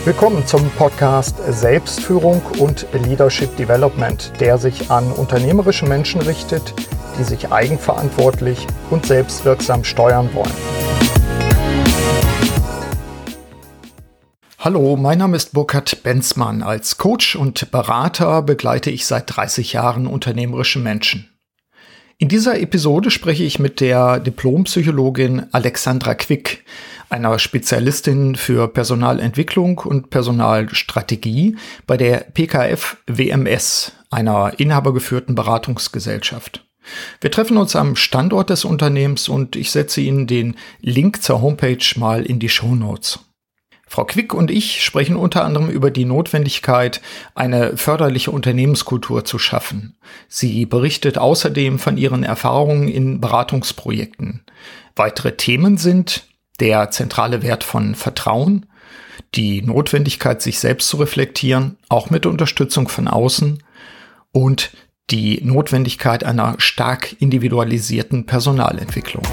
Willkommen zum Podcast Selbstführung und Leadership Development, der sich an unternehmerische Menschen richtet, die sich eigenverantwortlich und selbstwirksam steuern wollen. Hallo, mein Name ist Burkhard Benzmann. Als Coach und Berater begleite ich seit 30 Jahren unternehmerische Menschen. In dieser Episode spreche ich mit der Diplompsychologin Alexandra Quick, einer Spezialistin für Personalentwicklung und Personalstrategie bei der PKF WMS, einer inhabergeführten Beratungsgesellschaft. Wir treffen uns am Standort des Unternehmens und ich setze Ihnen den Link zur Homepage mal in die Shownotes. Frau Quick und ich sprechen unter anderem über die Notwendigkeit, eine förderliche Unternehmenskultur zu schaffen. Sie berichtet außerdem von ihren Erfahrungen in Beratungsprojekten. Weitere Themen sind der zentrale Wert von Vertrauen, die Notwendigkeit, sich selbst zu reflektieren, auch mit Unterstützung von außen, und die Notwendigkeit einer stark individualisierten Personalentwicklung.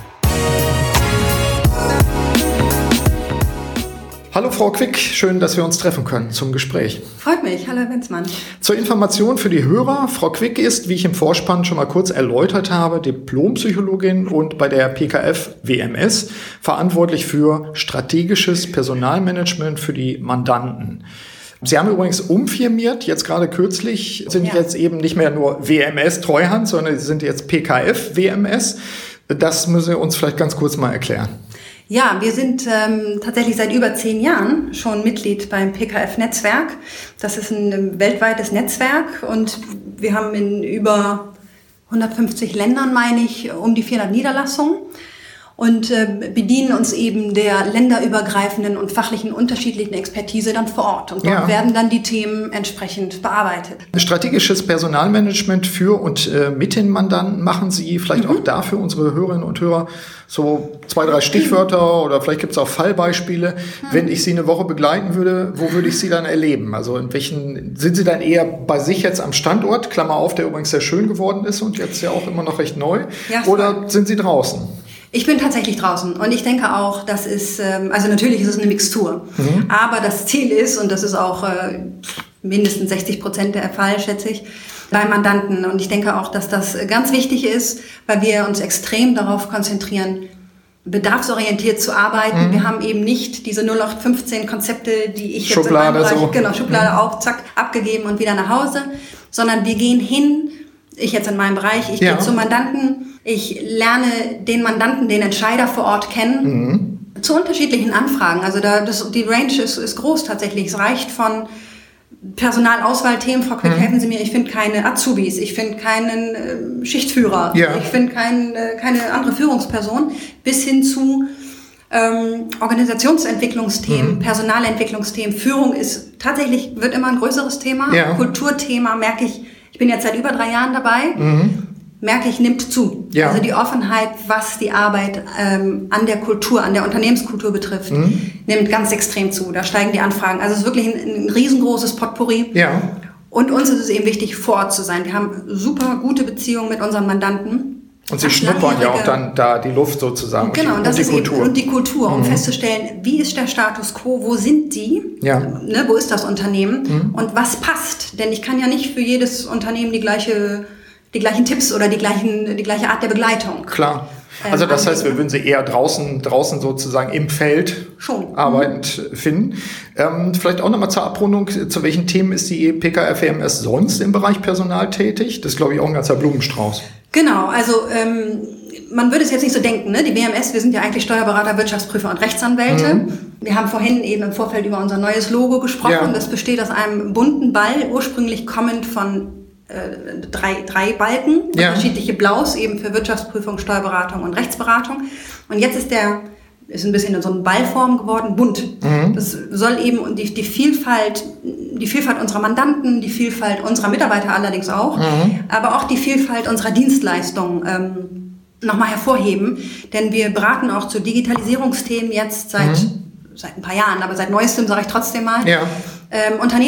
Hallo Frau Quick, schön, dass wir uns treffen können zum Gespräch. Freut mich, hallo Herr Benzmann. Zur Information für die Hörer, Frau Quick ist, wie ich im Vorspann schon mal kurz erläutert habe, Diplompsychologin und bei der PKF WMS verantwortlich für strategisches Personalmanagement für die Mandanten. Sie haben übrigens umfirmiert, jetzt gerade kürzlich, sind jetzt eben nicht mehr nur WMS Treuhand, sondern Sie sind jetzt PKF WMS. Das müssen Sie uns vielleicht ganz kurz mal erklären. Ja, wir sind tatsächlich seit über 10 Jahren schon Mitglied beim PKF-Netzwerk. Das ist ein weltweites Netzwerk und wir haben in über 150 Ländern, meine ich, um die 400 Niederlassungen und bedienen uns eben der länderübergreifenden und fachlichen unterschiedlichen Expertise dann vor Ort. Und dort werden dann die Themen entsprechend bearbeitet. Strategisches Personalmanagement für und mit den Mandanten machen Sie vielleicht auch dafür unsere Hörerinnen und Hörer so 2, 3 Stichwörter oder vielleicht gibt es auch Fallbeispiele. Wenn ich Sie eine Woche begleiten würde, wo würde ich Sie dann erleben? Also in welchen, sind Sie dann eher bei sich jetzt am Standort, Klammer auf, der übrigens sehr schön geworden ist und jetzt ja auch immer noch recht neu, oder sind Sie draußen? Ich bin tatsächlich draußen und ich denke auch, das ist, also natürlich ist es eine Mixtur, aber das Ziel ist, und das ist auch mindestens 60% der Fall, schätze ich, bei Mandanten. Und ich denke auch, dass das ganz wichtig ist, weil wir uns extrem darauf konzentrieren, bedarfsorientiert zu arbeiten. Wir haben eben nicht diese 0815 Konzepte, die ich jetzt Schublade in meinem Bereich, Schublade auf, zack, abgegeben und wieder nach Hause, sondern wir gehen hin, ich jetzt in meinem Bereich, ich gehe zum Mandanten, ich lerne den Mandanten, den Entscheider vor Ort kennen, zu unterschiedlichen Anfragen. Also die Range ist groß tatsächlich. Es reicht von Personalauswahlthemen, Frau Quick, helfen Sie mir, ich finde keine Azubis, ich finde keinen Schichtführer, ich finde keine andere Führungsperson, bis hin zu Organisationsentwicklungsthemen, Personalentwicklungsthemen. Führung ist tatsächlich, wird immer ein größeres Thema. Kulturthema merke ich, ich bin jetzt seit über 3 Jahren dabei, merke ich, nimmt zu. Also die Offenheit, was die Arbeit an der Kultur, an der Unternehmenskultur betrifft, nimmt ganz extrem zu. Da steigen die Anfragen. Also es ist wirklich ein riesengroßes Potpourri. Und uns ist es eben wichtig, vor Ort zu sein. Wir haben super gute Beziehungen mit unseren Mandanten. Und Sie schnuppern ja auch dann da die Luft sozusagen. Genau, und das ist eben und die Kultur, um festzustellen, wie ist der Status quo, wo sind die, wo ist das Unternehmen und was passt. Denn ich kann ja nicht für jedes Unternehmen die gleichen Tipps oder die gleiche Art der Begleitung. Klar. Also das heißt, wir würden sie eher draußen sozusagen im Feld arbeitend finden. Vielleicht auch nochmal zur Abrundung, zu welchen Themen ist die PKF WMS sonst im Bereich Personal tätig? Das ist, glaube ich, auch ein ganzer Blumenstrauß. Genau, also man würde es jetzt nicht so denken, ne? Die WMS, wir sind ja eigentlich Steuerberater, Wirtschaftsprüfer und Rechtsanwälte. Wir haben vorhin eben im Vorfeld über unser neues Logo gesprochen. Das besteht aus einem bunten Ball, ursprünglich kommend von 3 Balken, unterschiedliche Blaus, eben für Wirtschaftsprüfung, Steuerberatung und Rechtsberatung. Und jetzt ist ein bisschen in so eine Ballform geworden, bunt. Das soll eben die Vielfalt unserer Mandanten, die Vielfalt unserer Mitarbeiter allerdings auch, aber auch die Vielfalt unserer Dienstleistungen nochmal hervorheben. Denn wir beraten auch zu Digitalisierungsthemen jetzt seit ein paar Jahren, aber seit neuestem sage ich trotzdem mal.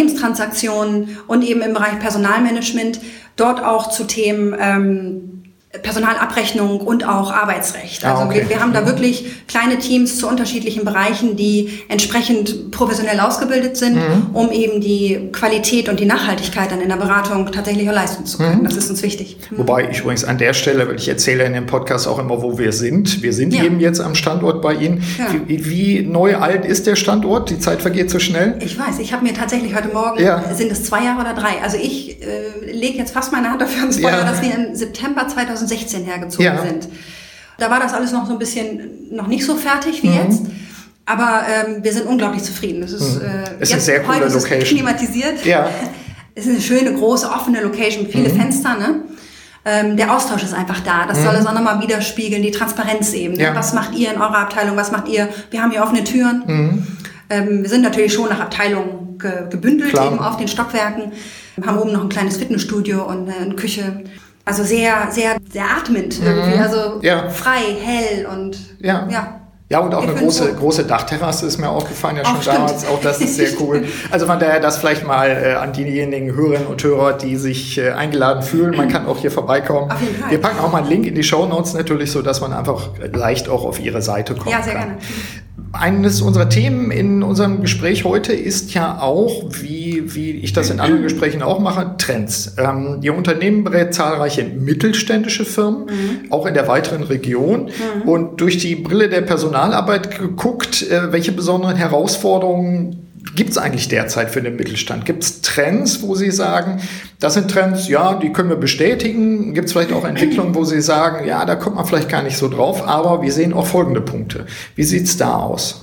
Unternehmenstransaktionen und eben im Bereich Personalmanagement, dort auch zu Themen Personalabrechnung und auch Arbeitsrecht. Also wir haben da wirklich kleine Teams zu unterschiedlichen Bereichen, die entsprechend professionell ausgebildet sind, um eben die Qualität und die Nachhaltigkeit dann in der Beratung tatsächlich auch leisten zu können. Das ist uns wichtig. Wobei ich übrigens an der Stelle, weil ich erzähle in dem Podcast auch immer, wo wir sind. Wir sind eben jetzt am Standort bei Ihnen. Ja. Wie neu alt ist der Standort? Die Zeit vergeht so schnell. Ich weiß, ich habe mir tatsächlich heute Morgen, sind es 2 Jahre oder 3? Also ich lege jetzt fast meine Hand dafür ins Feuer, dass wir im September 2016 hergezogen sind. Da war das alles noch so ein bisschen, noch nicht so fertig wie jetzt. Aber wir sind unglaublich zufrieden. Es ist, ist eine sehr coole Location. Klimatisiert. Ja. Es ist eine schöne, große, offene Location mit viele Fenster, ne? Der Austausch ist einfach da. Das soll es auch nochmal widerspiegeln, die Transparenz eben. Ne? Was macht ihr in eurer Abteilung? Was macht ihr? Wir haben hier offene Türen. Wir sind natürlich schon nach Abteilungen gebündelt eben auf den Stockwerken. Wir haben oben noch ein kleines Fitnessstudio und eine Küche. Also sehr, sehr, sehr atmend irgendwie. Also frei, hell und Ja, und auch eine große Dachterrasse ist mir aufgefallen, ja schon damals. Auch das ist sehr cool. Also von daher das vielleicht mal an diejenigen Hörerinnen und Hörer, die sich eingeladen fühlen. Man kann auch hier vorbeikommen. Auf jeden Fall. Wir packen auch mal einen Link in die Shownotes natürlich, so dass man einfach leicht auch auf Ihre Seite kommen kann. Ja, sehr gerne. Eines unserer Themen in unserem Gespräch heute ist ja auch, wie ich das in anderen Gesprächen auch mache, Trends. Ihr Unternehmen berät zahlreiche mittelständische Firmen, auch in der weiteren Region. Und durch die Brille der Personalarbeit geguckt, welche besonderen Herausforderungen gibt es eigentlich derzeit für den Mittelstand? Gibt es Trends, wo Sie sagen, das sind Trends, ja, die können wir bestätigen? Gibt es vielleicht auch Entwicklungen, wo Sie sagen, ja, da kommt man vielleicht gar nicht so drauf, aber wir sehen auch folgende Punkte. Wie sieht es da aus?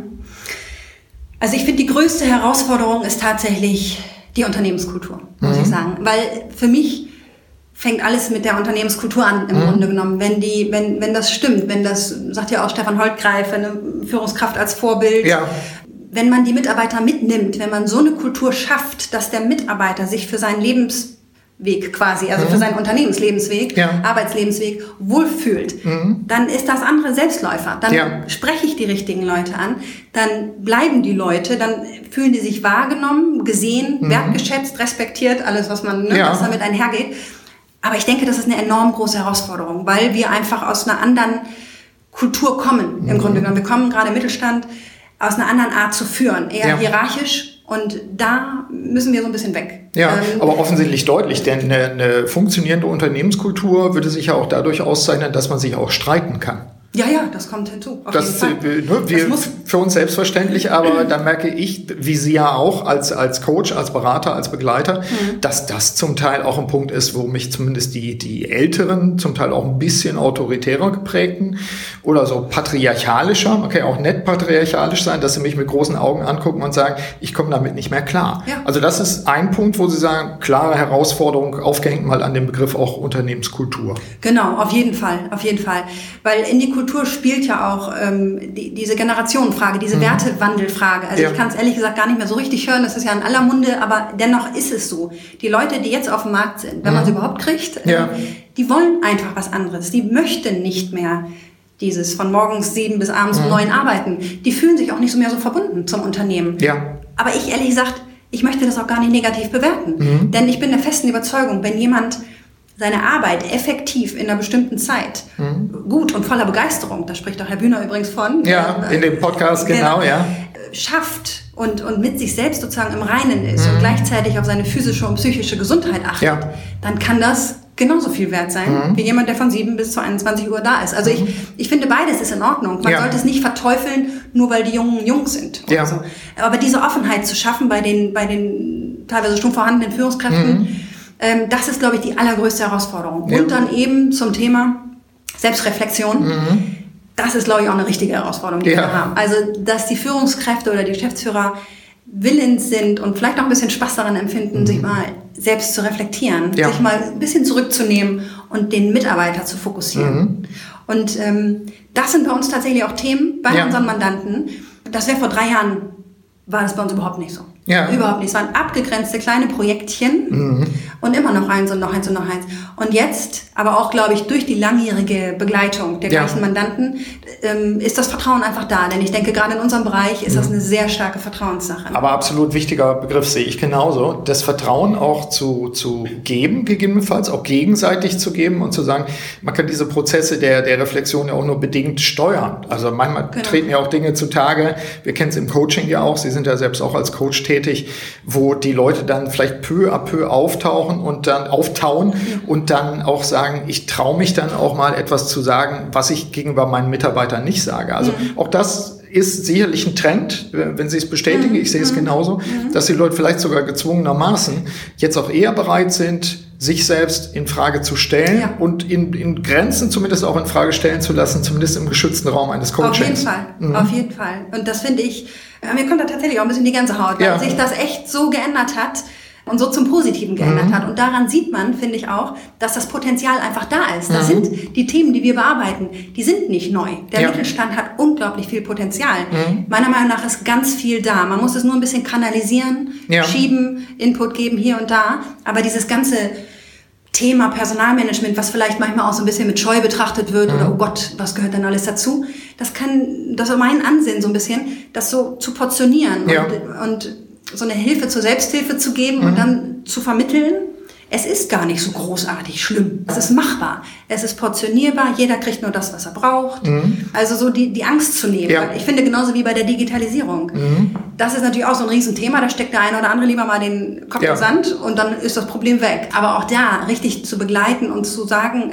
Also ich finde, die größte Herausforderung ist tatsächlich die Unternehmenskultur, muss ich sagen. Weil für mich fängt alles mit der Unternehmenskultur an, im Grunde genommen. Wenn das stimmt, wenn das, sagt ja auch Stefan Holtgreif, eine Führungskraft als Vorbild, wenn man die Mitarbeiter mitnimmt, wenn man so eine Kultur schafft, dass der Mitarbeiter sich für seinen Lebensweg quasi, also für seinen Unternehmenslebensweg, Arbeitslebensweg wohlfühlt, dann ist das andere Selbstläufer. Dann spreche ich die richtigen Leute an, dann bleiben die Leute, dann fühlen die sich wahrgenommen, gesehen, wertgeschätzt, respektiert, alles, was man, was damit einhergeht. Aber ich denke, das ist eine enorm große Herausforderung, weil wir einfach aus einer anderen Kultur kommen, im Grunde genommen. Wir kommen gerade im Mittelstand aus einer anderen Art zu führen, eher hierarchisch, und da müssen wir so ein bisschen weg. Ja, aber offensichtlich deutlich, denn eine funktionierende Unternehmenskultur würde sich ja auch dadurch auszeichnen, dass man sich auch streiten kann. Ja, das kommt hinzu. Das muss für uns selbstverständlich, aber da merke ich, wie Sie ja auch als Coach, als Berater, als Begleiter, dass das zum Teil auch ein Punkt ist, wo mich zumindest die Älteren, zum Teil auch ein bisschen autoritärer geprägten oder so patriarchalischer, man kann ja auch nett patriarchalisch sein, dass sie mich mit großen Augen angucken und sagen, ich komme damit nicht mehr klar. Ja. Also das ist ein Punkt, wo Sie sagen, klare Herausforderung, aufgehängt mal an dem Begriff auch Unternehmenskultur. Genau, auf jeden Fall. Weil in die Kultur spielt ja auch diese Generationenfrage, diese Wertewandelfrage. Also ich kann es ehrlich gesagt gar nicht mehr so richtig hören, das ist ja in aller Munde, aber dennoch ist es so. Die Leute, die jetzt auf dem Markt sind, wenn man sie überhaupt kriegt, die wollen einfach was anderes. Die möchten nicht mehr dieses von morgens 7 bis abends um 9 arbeiten. Die fühlen sich auch nicht so mehr so verbunden zum Unternehmen. Ja. Aber ich ehrlich gesagt, ich möchte das auch gar nicht negativ bewerten. Denn ich bin der festen Überzeugung, wenn jemand seine Arbeit effektiv in einer bestimmten Zeit gut und voller Begeisterung, da spricht auch Herr Bühner übrigens von. Ja, in dem Podcast, genau. Schafft und mit sich selbst sozusagen im Reinen ist und gleichzeitig auf seine physische und psychische Gesundheit achtet, dann kann das genauso viel wert sein, wie jemand, der von 7 bis zu 21 Uhr da ist. Also ich finde, beides ist in Ordnung. Man sollte es nicht verteufeln, nur weil die Jungen jung sind. Oder so. Aber diese Offenheit zu schaffen bei den teilweise schon vorhandenen Führungskräften, das ist, glaube ich, die allergrößte Herausforderung. Und dann eben zum Thema Selbstreflexion. Das ist, glaube ich, auch eine richtige Herausforderung, die wir haben. Also, dass die Führungskräfte oder die Geschäftsführer willens sind und vielleicht auch ein bisschen Spaß daran empfinden, sich mal selbst zu reflektieren, sich mal ein bisschen zurückzunehmen und den Mitarbeiter zu fokussieren. Und das sind bei uns tatsächlich auch Themen bei unseren Mandanten. Das wäre vor 3 Jahren, war das bei uns überhaupt nicht so. Ja. Überhaupt nicht. Es waren abgegrenzte kleine Projektchen und immer noch eins und noch eins und noch eins. Und jetzt, aber auch, glaube ich, durch die langjährige Begleitung der gleichen Mandanten, ist das Vertrauen einfach da. Denn ich denke, gerade in unserem Bereich ist das eine sehr starke Vertrauenssache. Aber absolut wichtiger Begriff, sehe ich genauso. Das Vertrauen auch zu geben, gegebenenfalls auch gegenseitig zu geben und zu sagen, man kann diese Prozesse der Reflexion ja auch nur bedingt steuern. Also manchmal treten ja auch Dinge zutage. Wir kennen es im Coaching ja auch. Sie sind ja selbst auch als Coach tätig, wo die Leute dann vielleicht peu à peu auftauen und dann auch sagen, ich traue mich dann auch mal etwas zu sagen, was ich gegenüber meinen Mitarbeitern nicht sage. Also auch das ist sicherlich ein Trend, wenn Sie es bestätigen, ich sehe es genauso, dass die Leute vielleicht sogar gezwungenermaßen jetzt auch eher bereit sind, sich selbst in Frage zu stellen und in Grenzen zumindest auch in Frage stellen zu lassen, zumindest im geschützten Raum eines Coachings. Auf jeden Fall. Und das finde ich, mir kommt da tatsächlich auch ein bisschen die Gänsehaut, weil sich das echt so geändert hat und so zum Positiven geändert hat. Und daran sieht man, finde ich auch, dass das Potenzial einfach da ist. Das sind die Themen, die wir bearbeiten, die sind nicht neu. Der Mittelstand hat unglaublich viel Potenzial. Meiner Meinung nach ist ganz viel da. Man muss es nur ein bisschen kanalisieren, schieben, Input geben hier und da. Aber dieses ganze Thema Personalmanagement, was vielleicht manchmal auch so ein bisschen mit Scheu betrachtet wird oder oh Gott, was gehört denn alles dazu? Das ist mein Ansinnen so ein bisschen, das so zu portionieren und so eine Hilfe zur Selbsthilfe zu geben und dann zu vermitteln. Es ist gar nicht so großartig schlimm. Es ist machbar. Es ist portionierbar. Jeder kriegt nur das, was er braucht. Also so die Angst zu nehmen. Ich finde genauso wie bei der Digitalisierung. Das ist natürlich auch so ein Riesenthema. Da steckt der eine oder andere lieber mal den Kopf in Sand und dann ist das Problem weg. Aber auch da richtig zu begleiten und zu sagen,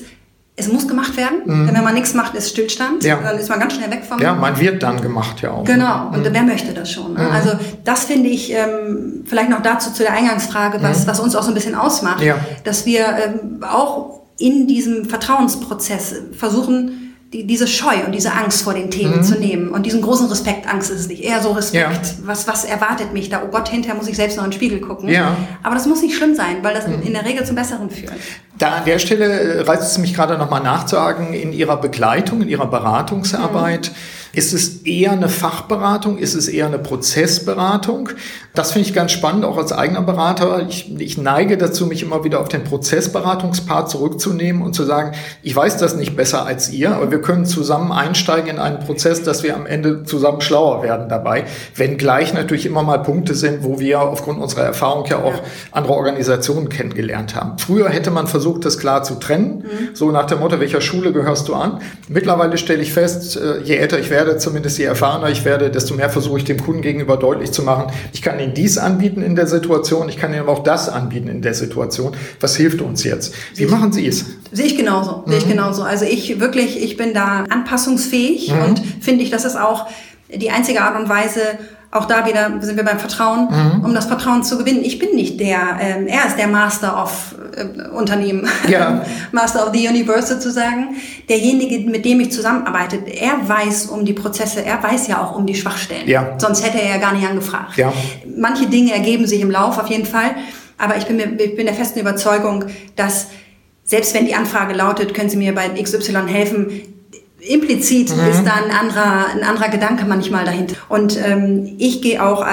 es muss gemacht werden, denn wenn man nichts macht, ist Stillstand, dann ist man ganz schnell weg vom... Ja, man wird dann gemacht ja auch. Genau, und wer möchte das schon? Ne? Also das finde ich, vielleicht noch dazu zu der Eingangsfrage, was uns auch so ein bisschen ausmacht, dass wir auch in diesem Vertrauensprozess versuchen, diese Scheu und diese Angst vor den Themen zu nehmen und diesen großen Respekt, Angst ist es nicht, eher so Respekt, was erwartet mich da, oh Gott, hinterher muss ich selbst noch in den Spiegel gucken. Aber das muss nicht schlimm sein, weil das in der Regel zum Besseren führt. Da an der Stelle reizt es mich gerade nochmal nachzuhaken, in Ihrer Begleitung, in Ihrer Beratungsarbeit, ist es eher eine Fachberatung, ist es eher eine Prozessberatung? Das finde ich ganz spannend, auch als eigener Berater. Ich neige dazu, mich immer wieder auf den Prozessberatungspart zurückzunehmen und zu sagen, ich weiß das nicht besser als ihr, aber wir können zusammen einsteigen in einen Prozess, dass wir am Ende zusammen schlauer werden dabei. Wenngleich natürlich immer mal Punkte sind, wo wir aufgrund unserer Erfahrung ja auch andere Organisationen kennengelernt haben. Früher hätte man versucht, das klar zu trennen, so nach dem Motto, welcher Schule gehörst du an? Mittlerweile stelle ich fest, je älter ich werde, zumindest je erfahrener ich werde, desto mehr versuche ich dem Kunden gegenüber deutlich zu machen, ich kann Ihnen dies anbieten in der Situation, ich kann Ihnen aber auch das anbieten in der Situation. Was hilft uns jetzt? Wie machen Sie es? Sehe ich genauso. Also ich bin da anpassungsfähig und finde ich, das ist auch die einzige Art und Weise, auch da wieder sind wir beim Vertrauen, um das Vertrauen zu gewinnen. Ich bin nicht er ist der Master of Unternehmen, Master of the Universe sozusagen. Derjenige, mit dem ich zusammenarbeite, er weiß um die Prozesse, er weiß ja auch um die Schwachstellen. Sonst hätte er ja gar nicht angefragt. Manche Dinge ergeben sich im Lauf auf jeden Fall, aber ich bin der festen Überzeugung, dass selbst wenn die Anfrage lautet, können Sie mir bei XY helfen, implizit ist da ein anderer Gedanke manchmal dahinter. Und ich gehe auch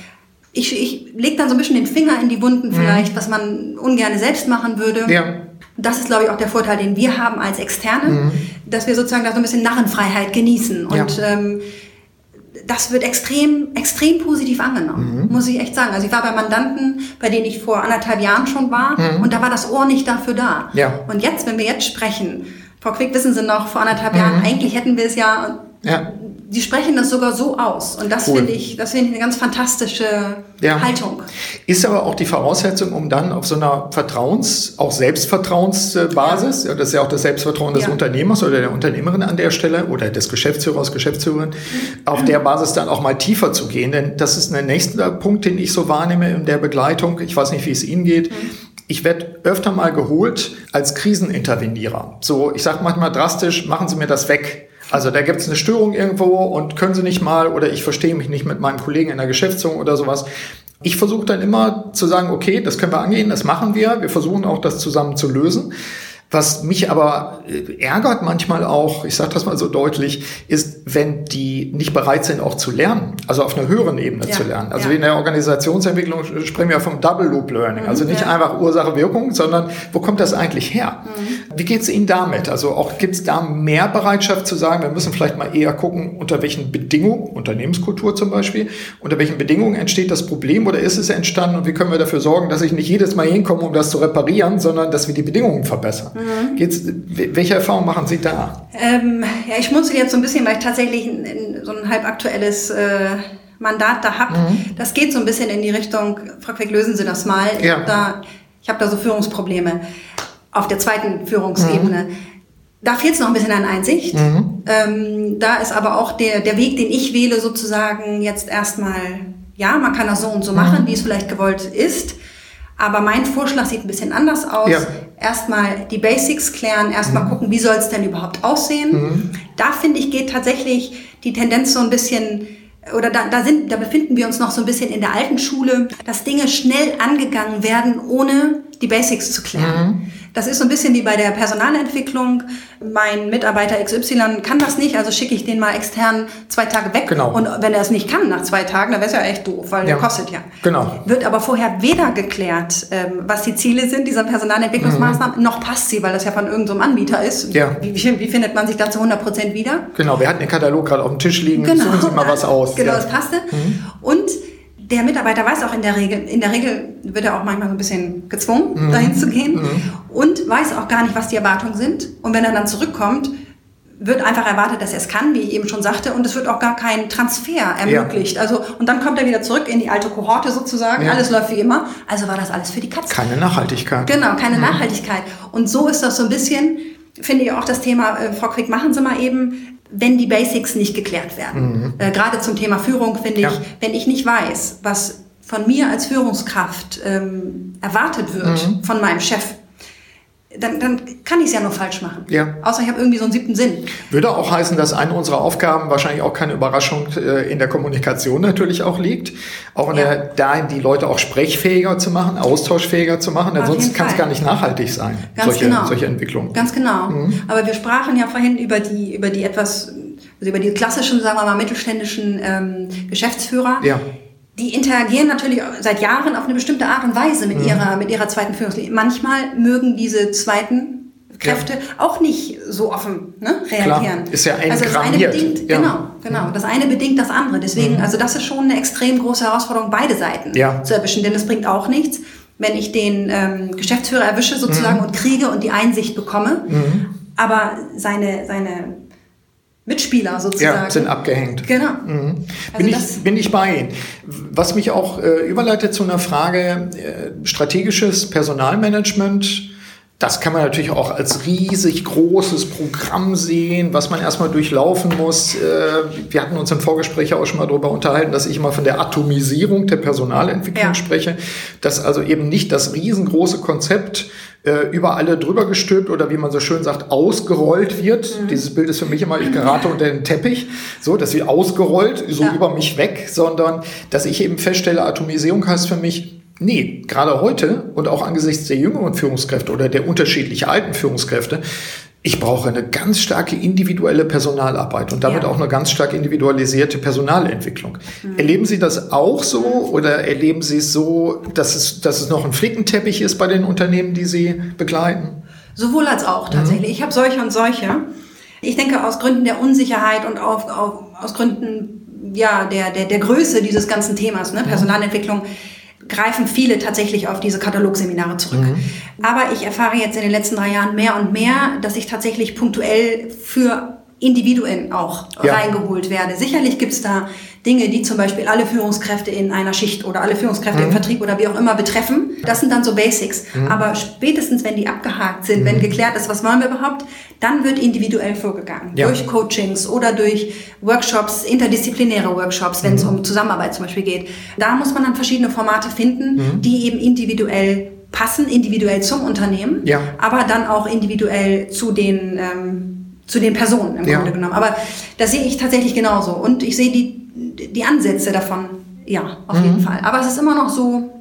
ich lege dann so ein bisschen den Finger in die Wunden vielleicht, was man ungern selbst machen würde. Das ist, glaube ich, auch der Vorteil, den wir haben als Externe, dass wir sozusagen da so ein bisschen Narrenfreiheit genießen. Und das wird extrem, extrem positiv angenommen, muss ich echt sagen. Also ich war bei Mandanten, bei denen ich vor 1,5 Jahren schon war und da war das Ohr nicht dafür da. Und jetzt, wenn wir jetzt sprechen, Frau Quick, wissen Sie noch, vor 1,5 Jahren, eigentlich hätten wir es die sprechen das sogar so aus. Und das finde ich eine ganz fantastische Haltung. Ist aber auch die Voraussetzung, um dann auf so einer auch Selbstvertrauensbasis, das ist ja auch das Selbstvertrauen des Unternehmers oder der Unternehmerin an der Stelle oder des Geschäftsführers, Geschäftsführerin, auf der Basis dann auch mal tiefer zu gehen. Denn das ist der nächste Punkt, den ich so wahrnehme in der Begleitung. Ich weiß nicht, wie es Ihnen geht. Ich werde öfter mal geholt als Krisenintervenierer. So, ich sage manchmal drastisch, machen Sie mir das weg. Also da gibt es eine Störung irgendwo und können Sie nicht mal oder ich verstehe mich nicht mit meinem Kollegen in der Geschäftsführung oder sowas. Ich versuche dann immer zu sagen, okay, das können wir angehen, das machen wir. Wir versuchen auch, das zusammen zu lösen. Was mich aber ärgert manchmal auch, ich sage das mal so deutlich, ist, wenn die nicht bereit sind, auch zu lernen, also auf einer höheren Ebene zu lernen. Also in der Organisationsentwicklung sprechen wir vom Double Loop Learning, also nicht einfach Ursache-Wirkung, sondern wo kommt das eigentlich her? Wie geht es Ihnen damit? Also auch gibt es da mehr Bereitschaft zu sagen, wir müssen vielleicht mal eher gucken, unter welchen Bedingungen, Unternehmenskultur zum Beispiel, unter welchen Bedingungen entsteht das Problem oder ist es entstanden und wie können wir dafür sorgen, dass ich nicht jedes Mal hinkomme, um das zu reparieren, sondern dass wir die Bedingungen verbessern. Welche Erfahrungen machen Sie da? Ich schmunzel jetzt so ein bisschen, weil ich tatsächlich so ein halb aktuelles Mandat da habe. Das geht so ein bisschen in die Richtung, Frau Quick, lösen Sie das mal. Ich habe da so Führungsprobleme auf der zweiten Führungsebene. Da fehlt es noch ein bisschen an Einsicht. Da ist aber auch der Weg, den ich wähle, sozusagen jetzt erstmal, man kann das so und so machen, wie es vielleicht gewollt ist. Aber mein Vorschlag sieht ein bisschen anders aus. Erstmal die Basics klären, erstmal gucken, wie soll es denn überhaupt aussehen. Da finde ich, geht tatsächlich die Tendenz so ein bisschen, oder da befinden wir uns noch so ein bisschen in der alten Schule, dass Dinge schnell angegangen werden, ohne die Basics zu klären. Das ist so ein bisschen wie bei der Personalentwicklung. Mein Mitarbeiter XY kann das nicht, also schicke ich den mal extern 2 Tage weg. Genau. Und wenn er es nicht kann nach 2 Tagen, dann wäre es ja echt doof, weil der kostet ja. Genau. Wird aber vorher weder geklärt, was die Ziele sind dieser Personalentwicklungsmaßnahmen, noch passt sie, weil das ja von irgendeinem Anbieter ist. Wie findet man sich da zu 100% wieder? Genau, wir hatten den Katalog gerade auf dem Tisch liegen, suchen Sie mal was aus. Genau, das passte. Und der Mitarbeiter weiß auch in der Regel wird er auch manchmal so ein bisschen gezwungen, dahin zu gehen und weiß auch gar nicht, was die Erwartungen sind. Und wenn er dann zurückkommt, wird einfach erwartet, dass er es kann, wie ich eben schon sagte, und es wird auch gar kein Transfer ermöglicht. Also, und dann kommt er wieder zurück in die alte Kohorte sozusagen, alles läuft wie immer, also war das alles für die Katze. Keine Nachhaltigkeit. Genau, keine Nachhaltigkeit. Und so ist das so ein bisschen, finde ich auch das Thema, Frau Quick, machen Sie mal eben, wenn die Basics nicht geklärt werden. Gerade zum Thema Führung finde ich, wenn ich nicht weiß, was von mir als Führungskraft erwartet wird von meinem Chef, dann kann ich es ja nur falsch machen. Außer ich habe irgendwie so einen 7. Sinn. Würde auch heißen, dass eine unserer Aufgaben wahrscheinlich auch keine Überraschung in der Kommunikation natürlich auch liegt. Auch dahin die Leute auch sprechfähiger zu machen, austauschfähiger zu machen. Ansonsten kann es gar nicht nachhaltig sein, solche Entwicklungen. Ganz genau. Aber wir sprachen ja vorhin über die klassischen, sagen wir mal, mittelständischen Geschäftsführer. Die interagieren natürlich seit Jahren auf eine bestimmte Art und Weise mit ihrer zweiten Führungslinie. Manchmal mögen diese zweiten Kräfte auch nicht so offen reagieren. Klar, ist ja also das eine bedingt, genau. Das eine bedingt das andere. Deswegen, also das ist schon eine extrem große Herausforderung, beide Seiten zu erwischen. Denn es bringt auch nichts, wenn ich den Geschäftsführer erwische sozusagen und kriege und die Einsicht bekomme. Aber seine Mitspieler sozusagen sind abgehängt. Genau. Bin ich bei Ihnen. Was mich auch überleitet zu einer Frage, strategisches Personalmanagement. Das kann man natürlich auch als riesig großes Programm sehen, was man erstmal durchlaufen muss. Wir hatten uns im Vorgespräch auch schon mal darüber unterhalten, dass ich immer von der Atomisierung der Personalentwicklung spreche, dass also eben nicht das riesengroße Konzept über alle drüber gestülpt oder wie man so schön sagt, ausgerollt wird. Dieses Bild ist für mich immer, ich gerate unter den Teppich, so, dass sie ausgerollt, so über mich weg, sondern dass ich eben feststelle, Atomisierung heißt für mich, nee, gerade heute und auch angesichts der jüngeren Führungskräfte oder der unterschiedlich alten Führungskräfte, ich brauche eine ganz starke individuelle Personalarbeit und damit auch eine ganz stark individualisierte Personalentwicklung. Erleben Sie das auch so oder erleben Sie es so, dass es noch ein Flickenteppich ist bei den Unternehmen, die Sie begleiten? Sowohl als auch tatsächlich. Ich habe solche und solche. Ich denke, aus Gründen der Unsicherheit und aus Gründen der Größe dieses ganzen Themas, Personalentwicklung, greifen viele tatsächlich auf diese Katalogseminare zurück. Aber ich erfahre jetzt in den letzten 3 Jahren mehr und mehr, dass ich tatsächlich punktuell für Individuen auch reingeholt werde. Sicherlich gibt es da Dinge, die zum Beispiel alle Führungskräfte in einer Schicht oder alle Führungskräfte im Vertrieb oder wie auch immer betreffen. Das sind dann so Basics. Aber spätestens, wenn die abgehakt sind, wenn geklärt ist, was wollen wir überhaupt, dann wird individuell vorgegangen. Durch Coachings oder durch Workshops, interdisziplinäre Workshops, wenn es um Zusammenarbeit zum Beispiel geht. Da muss man dann verschiedene Formate finden, die eben individuell passen, individuell zum Unternehmen, aber dann auch individuell zu den Personen im Grunde genommen. Aber das sehe ich tatsächlich genauso. Und ich sehe die Ansätze davon, auf jeden Fall. Aber es ist immer noch so,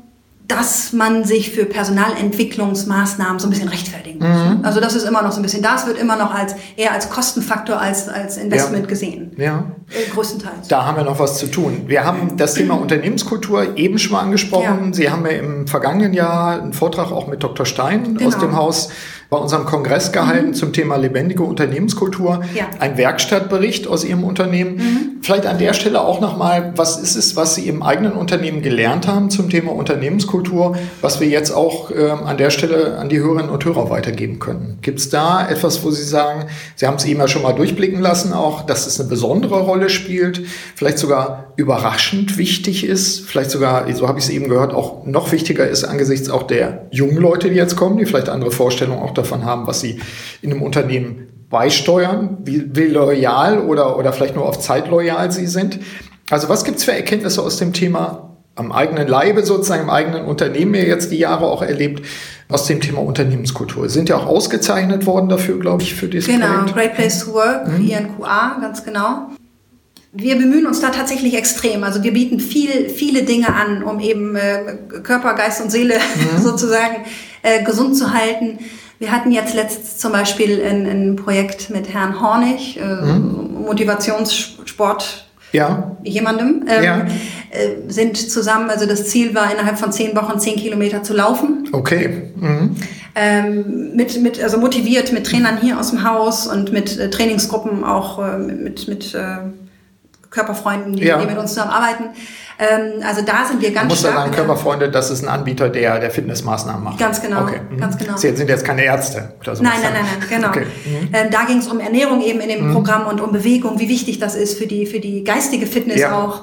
dass man sich für Personalentwicklungsmaßnahmen so ein bisschen rechtfertigen muss. Also das ist immer noch so ein bisschen, das wird immer noch eher als Kostenfaktor als Investment gesehen. Ja. Größtenteils. Da haben wir noch was zu tun. Wir haben das Thema Unternehmenskultur eben schon mal angesprochen. Ja. Sie haben ja im vergangenen Jahr einen Vortrag auch mit Dr. Stein aus dem Haus bei unserem Kongress gehalten zum Thema lebendige Unternehmenskultur. Ja. Ein Werkstattbericht aus Ihrem Unternehmen. Vielleicht an der Stelle auch nochmal, was ist es, was Sie im eigenen Unternehmen gelernt haben zum Thema Unternehmenskultur, was wir jetzt auch an der Stelle an die Hörerinnen und Hörer weitergeben können? Gibt es da etwas, wo Sie sagen, Sie haben es eben ja schon mal durchblicken lassen, auch, dass es eine besondere Rolle spielt, vielleicht sogar überraschend wichtig ist, vielleicht sogar, so habe ich es eben gehört, auch noch wichtiger ist angesichts auch der jungen Leute, die jetzt kommen, die vielleicht andere Vorstellungen auch davon haben, was sie in einem Unternehmen beisteuern, wie loyal oder vielleicht nur auf Zeit loyal sie sind. Also was gibt es für Erkenntnisse aus dem Thema am eigenen Leibe, sozusagen im eigenen Unternehmen, ihr jetzt die Jahre auch erlebt, aus dem Thema Unternehmenskultur? Sind ja auch ausgezeichnet worden dafür, glaube ich, für dieses Projekt. Genau, Great Place to Work, INQA, ganz genau. Wir bemühen uns da tatsächlich extrem. Also wir bieten viele Dinge an, um eben Körper, Geist und Seele sozusagen gesund zu halten. Wir hatten jetzt letztens zum Beispiel ein Projekt mit Herrn Hornig, Motivationssport. Ja. Jemandem, sind zusammen, also das Ziel war, innerhalb von 10 Wochen 10 Kilometer zu laufen. Okay. Also motiviert mit Trainern hier aus dem Haus und mit Trainingsgruppen auch mit Körperfreunden, die mit uns zusammenarbeiten. Also da sind wir ganz stark. Man muss sagen, Körperfreunde, das ist ein Anbieter, der Fitnessmaßnahmen macht. Ganz genau, okay. Ganz genau. Sie sind jetzt keine Ärzte oder so. Nein, genau. Okay. Da ging es um Ernährung eben in dem Programm und um Bewegung, wie wichtig das ist für die geistige Fitness auch.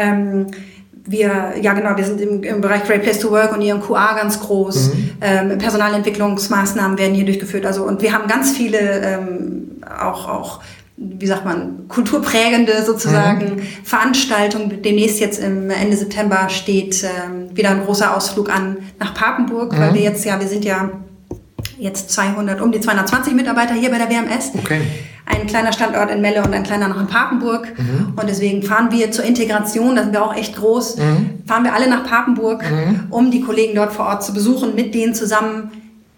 Wir sind im Bereich Great Place to Work und INQA ganz groß. Personalentwicklungsmaßnahmen werden hier durchgeführt. Also, und wir haben ganz viele auch wie sagt man, kulturprägende sozusagen Veranstaltungen. Demnächst jetzt im Ende September steht wieder ein großer Ausflug an nach Papenburg, weil wir sind ja jetzt um die 220 Mitarbeiter hier bei der WMS. Okay. Ein kleiner Standort in Melle und ein kleiner noch in Papenburg. Und deswegen fahren wir zur Integration, da sind wir auch echt groß, fahren wir alle nach Papenburg, um die Kollegen dort vor Ort zu besuchen, mit denen zusammen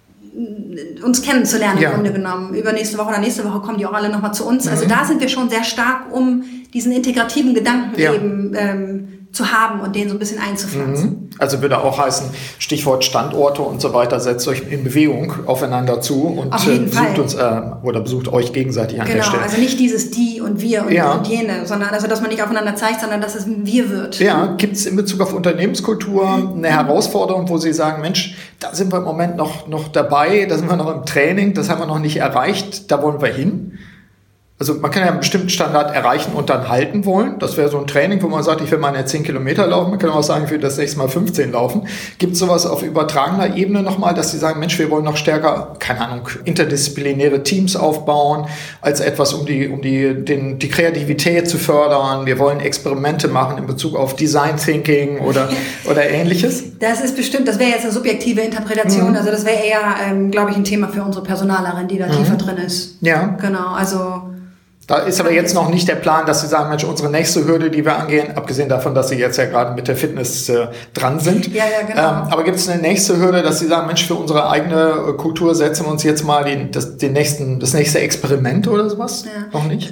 uns kennenzulernen im Grunde genommen. Übernächste Woche oder nächste Woche kommen die auch alle nochmal zu uns. Also da sind wir schon sehr stark, um diesen integrativen Gedanken eben zu haben und den so ein bisschen einzupflanzen. Also würde auch heißen, Stichwort Standorte und so weiter, setzt euch in Bewegung aufeinander zu und besucht euch gegenseitig an der Stelle. Genau, also nicht dieses Die und Wir und jene, sondern also, dass man nicht aufeinander zeigt, sondern dass es Wir wird. Ja, gibt es in Bezug auf Unternehmenskultur eine Herausforderung, wo Sie sagen, Mensch, da sind wir im Moment noch dabei, da sind wir noch im Training, das haben wir noch nicht erreicht, da wollen wir hin? Also man kann ja einen bestimmten Standard erreichen und dann halten wollen. Das wäre so ein Training, wo man sagt, ich will mal 10 Kilometer laufen. Man kann auch sagen, ich will das nächste Mal 15 laufen. Gibt es sowas auf übertragener Ebene nochmal, dass Sie sagen, Mensch, wir wollen noch stärker, keine Ahnung, interdisziplinäre Teams aufbauen, als etwas, um die Kreativität zu fördern. Wir wollen Experimente machen in Bezug auf Design Thinking oder Ähnliches? Das ist bestimmt, das wäre jetzt eine subjektive Interpretation. Also das wäre eher, glaube ich, ein Thema für unsere Personalerin, die da tiefer drin ist. Ja. Genau, also... Da ist aber jetzt noch nicht der Plan, dass Sie sagen, Mensch, unsere nächste Hürde, die wir angehen, abgesehen davon, dass Sie jetzt ja gerade mit der Fitness dran sind. Ja, genau. Aber gibt es eine nächste Hürde, dass Sie sagen, Mensch, für unsere eigene Kultur setzen wir uns jetzt mal das nächste Experiment oder sowas? Ja. Noch nicht?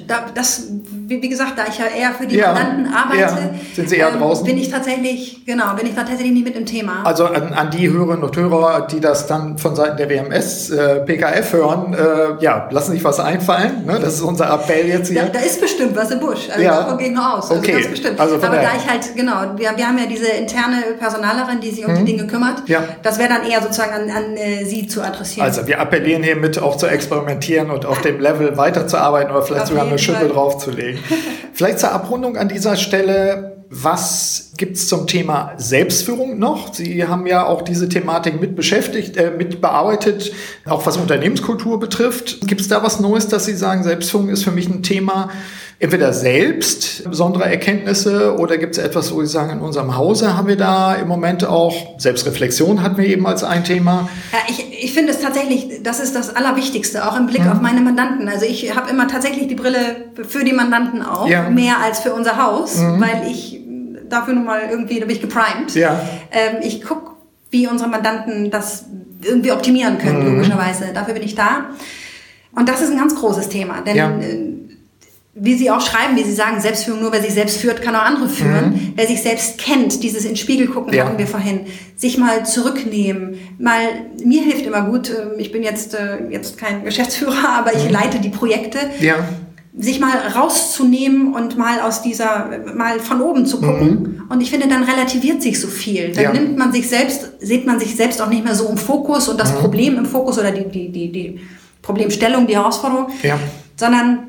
Wie gesagt, da ich ja eher für die Mandanten arbeite, sind Sie eher draußen? Bin ich tatsächlich nicht mit im Thema. Also an die Hörerinnen und Hörer, die das dann von Seiten der WMS, PKF hören, lassen sich was einfallen. Ne? Das ist unser Appell jetzt hier. Da ist bestimmt was im Busch. Also davon gehe ich noch aus. Also okay. Ganz bestimmt. Also aber da ich halt, wir haben ja diese interne Personalerin, die sich um die Dinge kümmert. Ja. Das wäre dann eher sozusagen an sie zu adressieren. Also wir appellieren hiermit auch zu experimentieren und auf dem Level weiterzuarbeiten oder vielleicht sogar eine Schippe draufzulegen. Vielleicht zur Abrundung an dieser Stelle, was gibt's zum Thema Selbstführung noch? Sie haben ja auch diese Thematik mit bearbeitet, auch was Unternehmenskultur betrifft. Gibt's da was Neues, dass Sie sagen, Selbstführung ist für mich ein Thema, entweder selbst besondere Erkenntnisse oder gibt es etwas, wo Sie sagen, in unserem Hause haben wir da im Moment auch, Selbstreflexion hatten wir eben als ein Thema. Ja, ich finde es tatsächlich, das ist das Allerwichtigste, auch im Blick auf meine Mandanten. Also ich habe immer tatsächlich die Brille für die Mandanten auf, mehr als für unser Haus, weil ich dafür nun mal irgendwie, da bin ich geprimed. Ja. Ich gucke wie unsere Mandanten das irgendwie optimieren können, logischerweise. Dafür bin ich da. Und das ist ein ganz großes Thema, denn wie Sie auch schreiben, wie Sie sagen, Selbstführung, nur wer sich selbst führt, kann auch andere führen. Wer sich selbst kennt, dieses in den Spiegel gucken, hatten wir vorhin, sich mal zurücknehmen, mir hilft immer gut, ich bin jetzt kein Geschäftsführer, aber ich leite die Projekte, sich mal rauszunehmen und mal mal von oben zu gucken. Und ich finde, dann relativiert sich so viel. Dann sieht man sich selbst auch nicht mehr so im Fokus und das Problem im Fokus oder die Problemstellung, die Herausforderung, sondern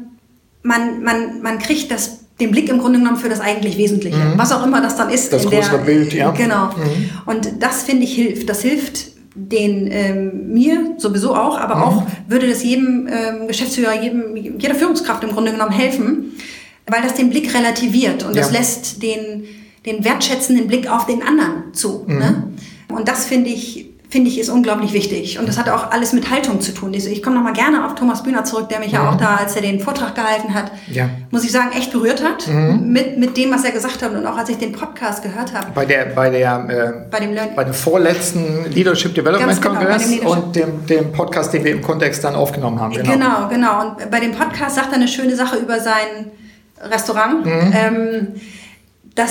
man kriegt den Blick im Grunde genommen für das eigentlich Wesentliche. Was auch immer das dann ist. Das größere Bild, Genau. Und das, finde ich, hilft. Das hilft mir sowieso auch, aber auch würde das jedem Geschäftsführer, jeder Führungskraft im Grunde genommen helfen, weil das den Blick relativiert und das lässt den wertschätzenden Blick auf den anderen zu. Ne? Und das finde ich, ist unglaublich wichtig. Und das hat auch alles mit Haltung zu tun. Ich komme nochmal gerne auf Thomas Bühner zurück, der mich ja auch da, als er den Vortrag gehalten hat, muss ich sagen, echt berührt hat. Mit dem, was er gesagt hat und auch als ich den Podcast gehört habe. Bei dem vorletzten Leadership Development Kongress und dem Podcast, den wir im Kontext dann aufgenommen haben. Genau. Und bei dem Podcast sagt er eine schöne Sache über sein Restaurant, dass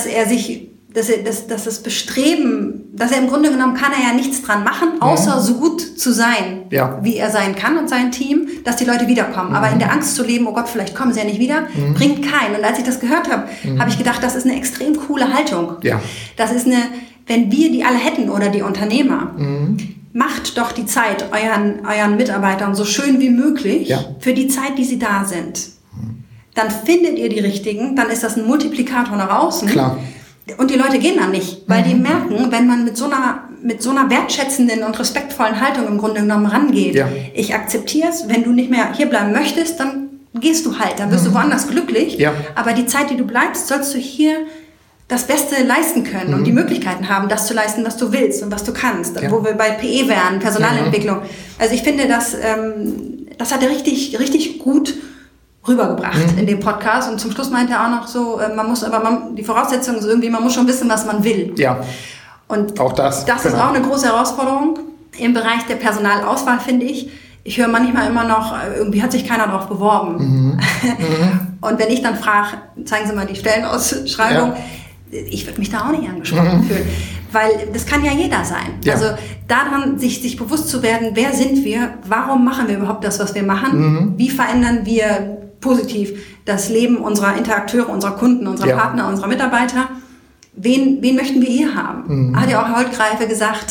das Bestreben, dass er im Grunde genommen kann er ja nichts dran machen, außer so gut zu sein, wie er sein kann und sein Team, dass die Leute wiederkommen. Aber in der Angst zu leben, oh Gott, vielleicht kommen sie ja nicht wieder, bringt keinen. Und als ich das gehört habe, habe ich gedacht, das ist eine extrem coole Haltung. Ja. Das ist wenn wir die alle hätten oder die Unternehmer, macht doch die Zeit euren Mitarbeitern so schön wie möglich für die Zeit, die sie da sind. Dann findet ihr die richtigen, dann ist das ein Multiplikator nach außen. Klar. Und die Leute gehen dann nicht, weil die merken, wenn man mit so einer wertschätzenden und respektvollen Haltung im Grunde genommen rangeht, ich akzeptiere es, wenn du nicht mehr hier bleiben möchtest, dann gehst du halt, dann wirst du woanders glücklich, aber die Zeit, die du bleibst, sollst du hier das Beste leisten können und die Möglichkeiten haben, das zu leisten, was du willst und was du kannst, wo wir bei PE wären, Personalentwicklung. Also ich finde, das hat er richtig, richtig gut rübergebracht in dem Podcast und zum Schluss meinte er auch noch so, die Voraussetzung ist irgendwie, man muss schon wissen, was man will. Ja. Und auch das ist auch eine große Herausforderung im Bereich der Personalauswahl, finde ich. Ich höre manchmal immer noch, irgendwie hat sich keiner darauf beworben. Und wenn ich dann frage, zeigen Sie mal die Stellenausschreibung, ich würde mich da auch nicht angesprochen fühlen. Weil das kann ja jeder sein. Ja. Also daran sich bewusst zu werden, wer sind wir, warum machen wir überhaupt das, was wir machen, wie verändern wir positiv das Leben unserer Interakteure, unserer Kunden, unserer Partner, unserer Mitarbeiter. Wen möchten wir hier haben? Hat ja auch Holtgreife gesagt,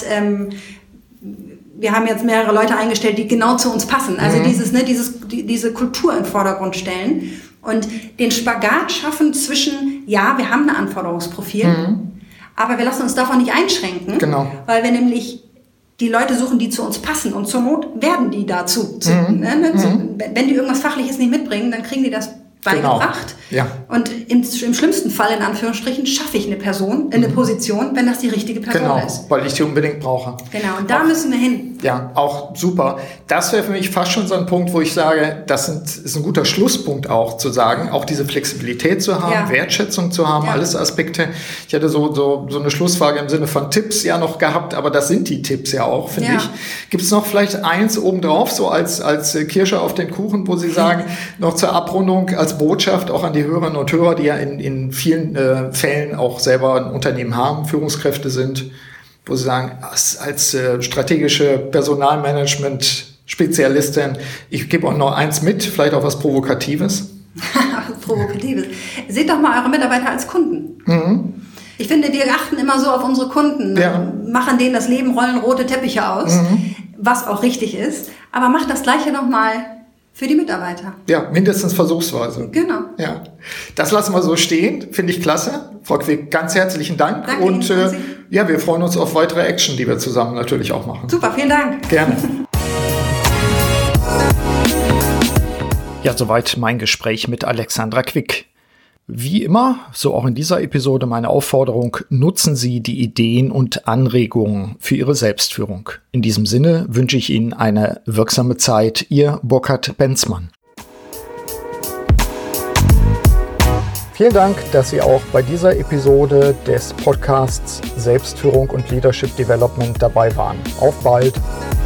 wir haben jetzt mehrere Leute eingestellt, die genau zu uns passen. Also diese Kultur in den Vordergrund stellen und den Spagat schaffen zwischen, wir haben ein Anforderungsprofil, aber wir lassen uns davon nicht einschränken, weil wir nämlich die Leute suchen, die zu uns passen. Und zur Not werden die dazu. Wenn die irgendwas Fachliches nicht mitbringen, dann kriegen die das beigebracht. Ja. Und im schlimmsten Fall, in Anführungsstrichen, schaffe ich eine Person, eine Position, wenn das die richtige Person ist. Genau, weil ich die unbedingt brauche. Genau, und da müssen wir hin. Ja, auch super. Das wäre für mich fast schon so ein Punkt, wo ich sage, ist ein guter Schlusspunkt auch zu sagen, auch diese Flexibilität zu haben, Wertschätzung zu haben, alles Aspekte. Ich hatte so eine Schlussfrage im Sinne von Tipps noch gehabt, aber das sind die Tipps auch, finde ich. Gibt es noch vielleicht eins obendrauf, so als Kirsche auf den Kuchen, wo Sie sagen, noch zur Abrundung als Botschaft auch an die Hörerinnen und Hörer, die ja in vielen Fällen auch selber ein Unternehmen haben, Führungskräfte sind, wo Sie sagen, als strategische Personalmanagement-Spezialistin, ich gebe euch noch eins mit, vielleicht auch was Provokatives. Provokatives. Seht doch mal eure Mitarbeiter als Kunden. Ich finde, wir achten immer so auf unsere Kunden, machen denen das Leben, rollen rote Teppiche aus, was auch richtig ist, aber macht das Gleiche noch mal für die Mitarbeiter. Ja, mindestens versuchsweise. Genau. Ja, das lassen wir so stehen. Finde ich klasse. Frau Quick, ganz herzlichen Dank. Danke und Ihnen, wir freuen uns auf weitere Action, die wir zusammen natürlich auch machen. Super, vielen Dank. Gerne. Ja, soweit mein Gespräch mit Alexandra Quick. Wie immer, so auch in dieser Episode meine Aufforderung, nutzen Sie die Ideen und Anregungen für Ihre Selbstführung. In diesem Sinne wünsche ich Ihnen eine wirksame Zeit. Ihr Burkhard Benzmann. Vielen Dank, dass Sie auch bei dieser Episode des Podcasts Selbstführung und Leadership Development dabei waren. Auf bald!